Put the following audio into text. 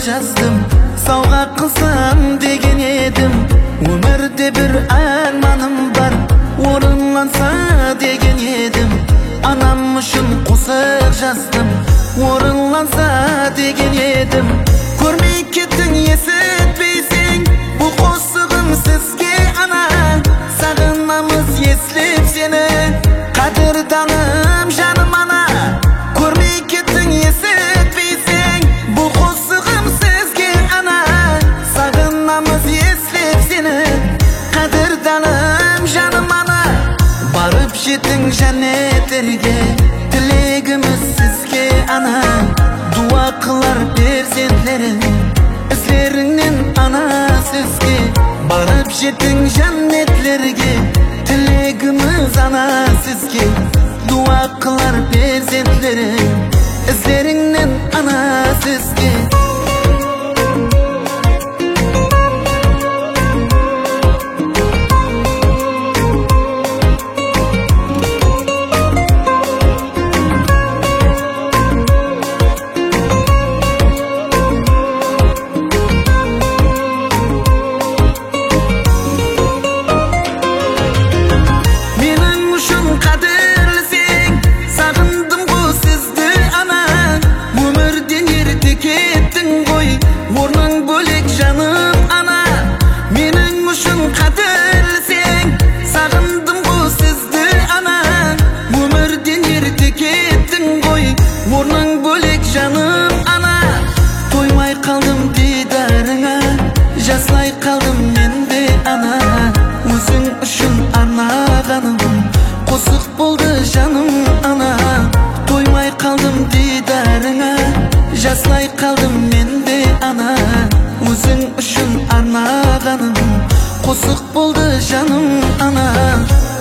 жаздым, сауға қылсам деген едім. Өмірде бір арманым бар, орынланса деген едім. Анам үшін қосық жаздым, орынланса деген едім. Көрмей кеттің, есітпейсің, бұл қосығым сізге ана. Сағынамыз еслеп сені, қадірданым жаным ана. Көрмей кеттің, есітпейсің, бұл қосығым сізге ана. Сағынамыз еслеп сені, қадірданым жаным ана. Барып жеттің жәннеттерге, тілегіміз сізге ана. Дуа қылар перзентлерің, ізлеріңнен ана сізге. Барып жеттің жәннетлерге, тілегіміз ана сізге. Дуа қылар перзентлерің, ізлеріңнен ана сізге. Жаслай қалдым мен де ана, өзің үшін арнағаным қосық болды жаным ана. Тоймай қалдым дидарыңа, жаслай қалдым мен де ана, өзің үшін арнағаным қосық болды жаным ана.